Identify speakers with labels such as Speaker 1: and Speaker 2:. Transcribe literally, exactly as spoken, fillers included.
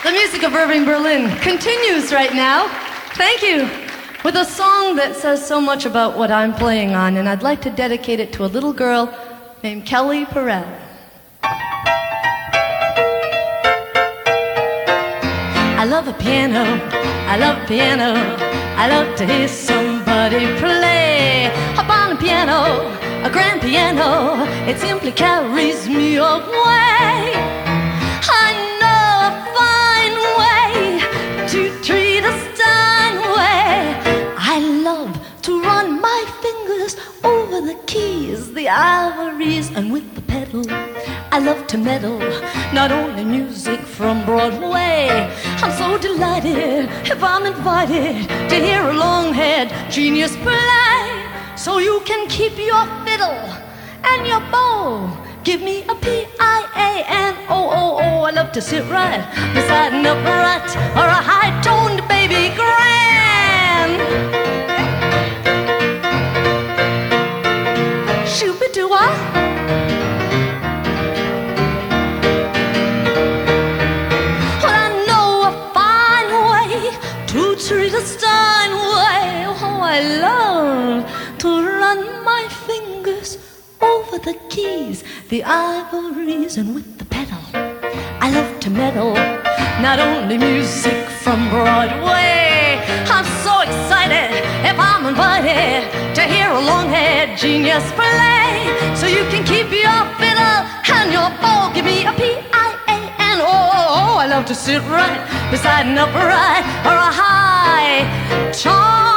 Speaker 1: The music of Irving Berlin continues right now. Thank you. With a song that says so much about what I'm playing on, and I'd like to dedicate it to a little girl named Kelly Perrell. I love a piano, I love a piano, I love to hear somebody play. Upon a piano, a grand piano, it simply carries me away. I know a fine way to treat a Steinway. I love to run my fingers over the keys, the ivories, and with the pedal I love to meddle, not only music from Broadway. I'm so delighted if I'm invited to hear a long-haired genius play. So you can keep your fiddle and your bow. Give me a P I A N O O O. I love to sit right beside an upright or a high-toned baby grand. Shoo-ba-doo-wah. Well, I know a fine way to treat a Steinway. Oh, I love to run my fingers over the keys, the ivories, and with the pedal I love to meddle, not only music from Broadway. I'm so excited if I'm invited to hear a long-haired genius play. So you can keep your fiddle and your bow. Give me a P I A N O O O. I love to sit right beside an upright or a high tone